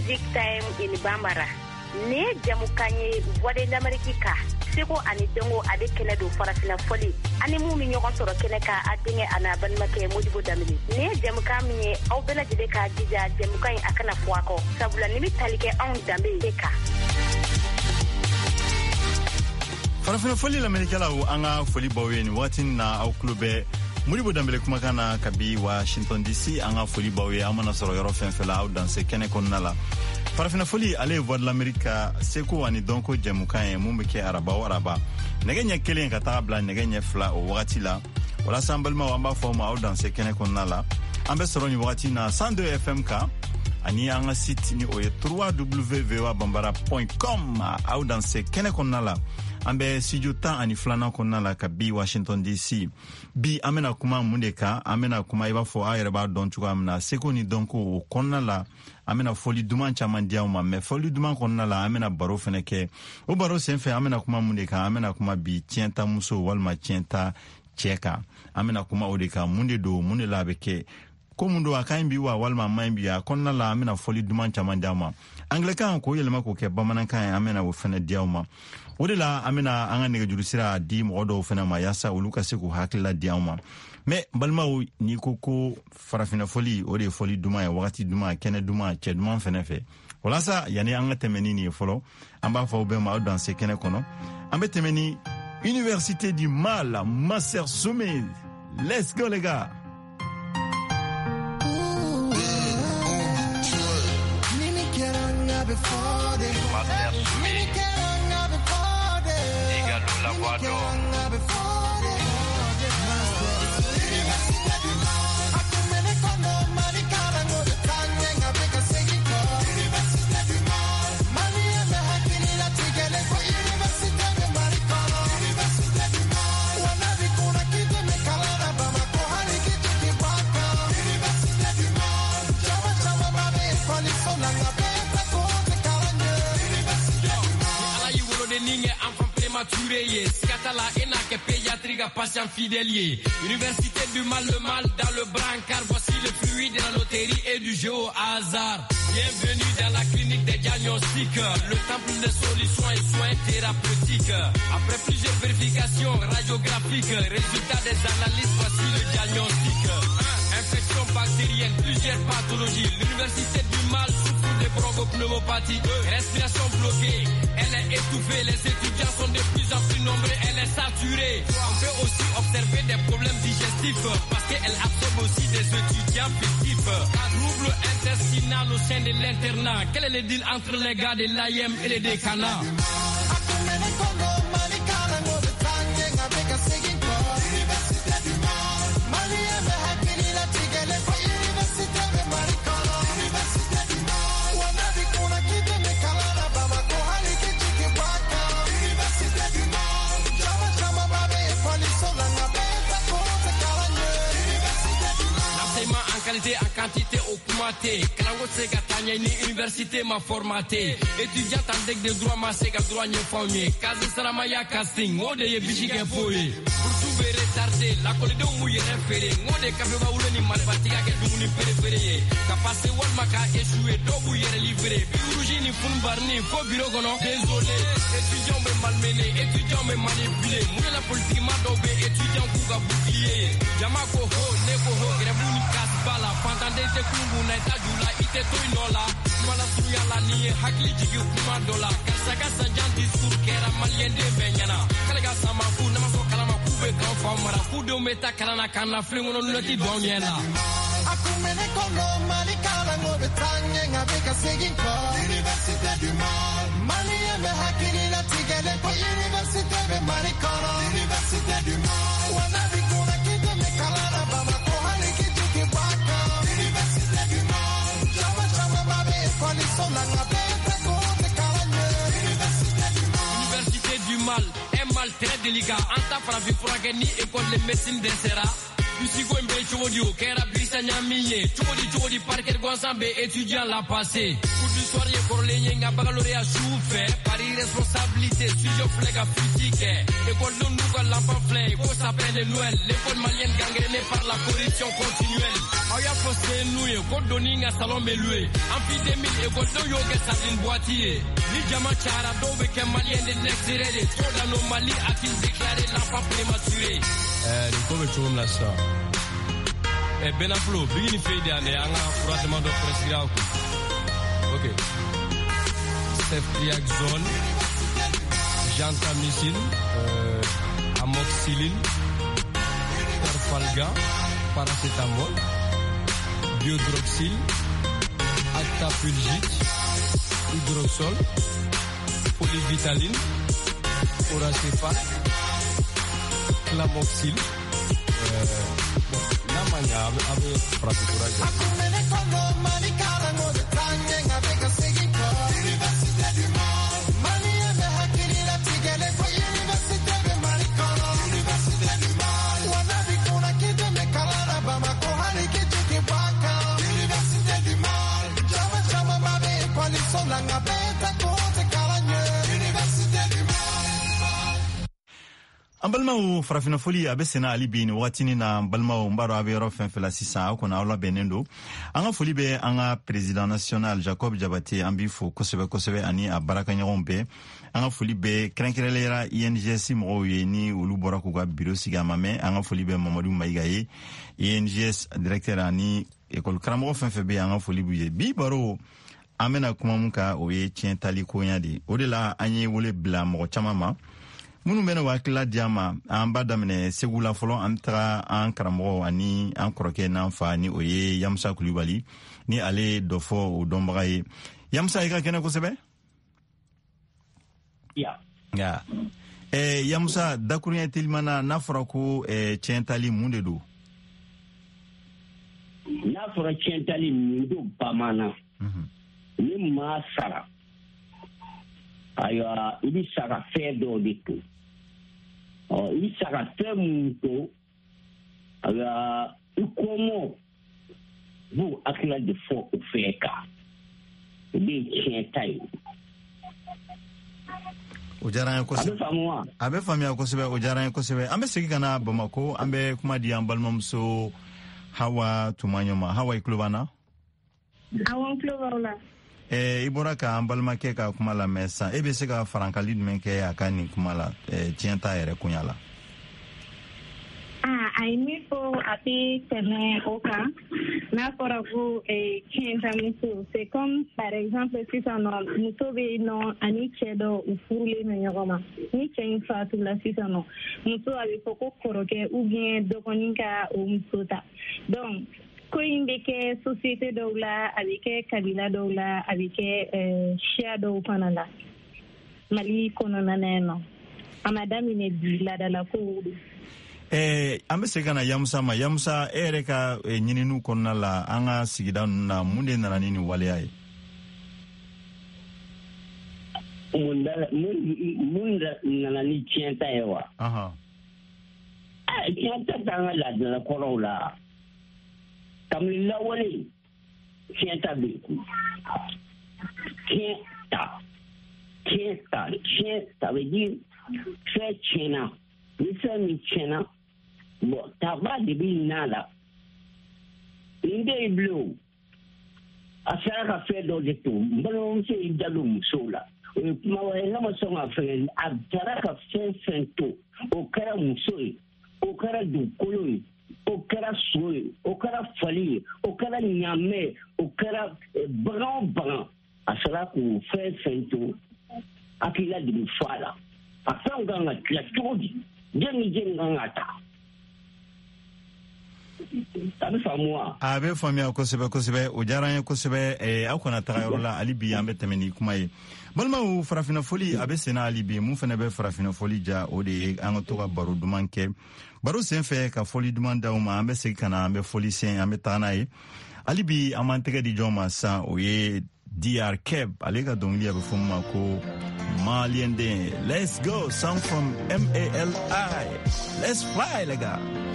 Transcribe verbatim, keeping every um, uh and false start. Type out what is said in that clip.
music time in Bambara. Ne jamukanye voix de l'Amérique ka. Seko ani dongo ade kene do farafina foli. Ani mu mi ñogon soro kene ka adinge ana ban make Modibo Damini. Ne jamuka mi aw bela jide ka jija jamukan akana fuako. Sabula ni mi talike on dambe ka. Farafina foli l'Amérique la o anga foli bawe ni watin na aw klube Modibo Dambele kumakana kabi Washington D C anga foli bawe amana soro yoro fenfela aw dans ce kene konnala. Farafina foli ale voix de l'Amérique seko ani donko jamukan mumbeke araba araba. Negenya kelen ka tabla negenya fla o wakati la. Wala sambalma wamba forma aw dans ce kene konnala. Ambe soro ni wakati na cent deux F M ka ani anga site ni oye w w w point voa bambara point com aw dans ce kene konnala. Ambe studio ta ani flana konna la ka bi Washington D C bi amena kuma mundeka amena kuma iba fo ayere ba don tuko amna seko ni donko konna la amena foli duman chaman diauma me foli duman konna la amena baro feneke o baro senfe amena kuma mundeka amena kuma bi tienta muso walma tienta cheka amena kuma odeka munde do munde la beke ko mundo akaimbi wa walma maimbi ya konna la amena foli duman chaman diauma Anglican ko yelma ko ke bamanan kan amena wo fene diauma Odela amena anga nege jurisira di modo fena ma yasa uluka siku hakila diauma me balma ni koko farafina foli ode foli duma ya wakati duma kene duma che duma fene fe wala sa yani anga temeni ni folo amba fa obe ma dans ce kene kono ambe temeni Université du Mal Master Sommet. Let's go les gars. La voix d'or. Scatala enake pédiatrique patient fidèlier. Université du mal, le mal dans le brancard. Voici le fruit de la loterie et du jeu au hasard. Bienvenue dans la clinique des diagnostics, le temple des solutions et soins thérapeutiques. Après plusieurs vérifications radiographiques, résultats des analyses, voici le diagnostic. Infection bactérienne, plusieurs pathologies. L'université du mal souffre de bronchopneumopathie, respiration bloquée. Elle est étouffée, les étudiants sont de plus en plus nombreux, elle est saturée. On peut aussi observer des problèmes digestifs parce qu'elle absorbe aussi des étudiants fictifs. Trouble intestinal au sein de l'internat. Quel est le deal entre les gars de l'A I M et les décanats? En quantité augmentée, Kalango Sega Tanya, une université m'a formaté. Étudiant en deck de droit, ma Sega droit n'y formé. Kazi Saramaya casting, on est bichique foye. Pour tout ver retardé, la colide au mouillé référé. On est café baoulé ni malbatika qui est devenu périphérie. Capacé Walmaka échoué, do bouillé livré. Biourouji ni Funbarni, faux bureau gono. Désolé, étudiant me malmené, étudiant me manipulé. Mouillé la politique m'a dobé, étudiant kouga bouclier. Yamako ho, neko ho, grebouni kasbala. Pantande te kumbu na itajula ite toinola. Mala suya la niye hakli jigi kuma dola. Kasaka sanjan discours kera malien de benyana. Kalega sama ku namaso kalama kube kan famara. Kudo meta kalana kana flingono noti bonyela. Akumene kono malikala ngobe tanye ngabeka seginko. Université du Mal. Mali eme hakili la tigele kwa Université de Marikono. Université du Mal. Wana bikuna kide me kalana bama kohali kituki baka. Université du Mal. Chama chama babe kwali sola ngabeka kote kalanye. Université du Mal. Université du Mal. Un mal très délicat. Anta fravi frageni école de médecine d'Ensera. Musico mbe chodio kera bisa nyamiye chodi chodi parker gonsambe étudiant la passé coup du soir ye korlenye nga baccalauréat souffre par irresponsabilité sujet flega critique école de nous l'enfant flé ko s'appelle de Noël l'école malienne gangrénée par la corruption continuelle Aya fosse nouye, kodoninga salon melué. En plus deux mille et godo yoga sadine boîtier. Ni jama chara dobe ke malien de l'exiré. Trop d'anomalie a-t-il déclaré l'enfant prématuré. Eh, le kobe chum la sa. Eh, Benaflo, bigini fede ane, anga furatement de presira. Ok. Ceftriaxone, gentamicine, euh, amoxicilline, terfalga, paracétamol, biodroxyl, actapulgite, hydroxol, polyvitaline, oracéphale, clamoxyl. Euh, bon, la manière avec frappé Université du Mali, Mali est le hakili la tigele kwa Université de Marikana, Université du Mali, wanabi kuna kide mekalana bamako haliki jiki baka, Université du Mali, chama chama mabe kwa lisola ngabeta kote kalanye, Université du Mali. Ambalmao farafina foli abesena ali bin watini na ambalmao mbaro abero fenfela sisa akona ola benendo anga foli be anga president national Jacob Jabate ambifo kosebe kosebe ani abaraka nyombe anga foli be krenkrelera I N G S mo yeni ulu boraku ga bureau sigamame anga foli be Mamadou Maigaye I N G S directeur ani école kramo fenfebe anga foli buye bi baro amena kuma muka oye tientali ko yadi odela anye wole bla mo chamama munu bena wakila diama amba damne segula folo antra an karamo ani an kroke nan fa ni oye Yamsa Kulibali ni ale dofo o dombaye Yamsa ika kene ko sebe ya ya eh Yamsa dakunya tilmana na farako eh chentali munde do na fara chentali mundu bamana mhm ni masara aya ibi sara fedo ditu oh ibi sara temuto aya ukomo bu akila de fo ofeka ibi chentai Ojaran ko abe famwa abe famia ko sebe ojaran ko sebe ambe sigi kana Bamako ambe kuma di ambalmam so hawa tumanyoma hawa iklubana awon klubala Eh, ibora ka ambalma ke ka kuma la mesa ebe se ka farankali men ke akani kuma la eh, tienta ere kunyala ah ai mi fo api tene oka na fora vous et tienta muso c'est comme par exemple si ça non muso be no ani chedo ufurule me nyoma ni chen fatu la si ça non muso abi foko koroke ou bien dokoninka o musota donc ko yimɓe ke société dow la aɓe ke kabila dow la aɓe ke chia dow fana la mali kono naneno ama damine di ladala ko wuɗu eh ambe se kana Yamsa ma Yamsa ere ka eh, nyininu konna la anga sigida na munde nana nini wale ay munda munda nana ni chenta ewa aha ah chenta tanga la de ko la Kamila wale tienta beku tienta tienta tienta veut dire fait tiena ni fait ni tiena bon taba de binala inde blue affaire à faire dans les tours bon c'est idalum sola ma wala ma so ma fait abtaraka fait fento o kara musoi o kara du koloi o kɛra so ye o kɛra fali ye o kɛra ɲaamɛ ye o kɛra bagan bagan a sera k'o fɛn fɛn to hakili ladigi fɔ a la a fɛnw kan ka tila cogo di jɛn ni jɛn kan ka ta a bɛ faamu wa. a bɛ faamuya kosɛbɛ kosɛbɛ o diyara n ye kosɛbɛ eh, aw kana taga yɔrɔ la hali bi an bɛ tɛmɛ ni kuma ye balimaw farafina foli a bɛ senna hali bi mun fana bɛ farafina foli ja o de ye an ka to ka baro duman kɛ baro sen fɛ ka foli duman d'aw ma an bɛ segin ka na an bɛ foli sen an bɛ taga n'a ye hali bi an b'an tɛgɛ di jɔn ma sisan o ye D R Keb ale ka dɔnkili a bɛ fɔ min ma ko Malien den let's go sound from M A L I let's fly les gars.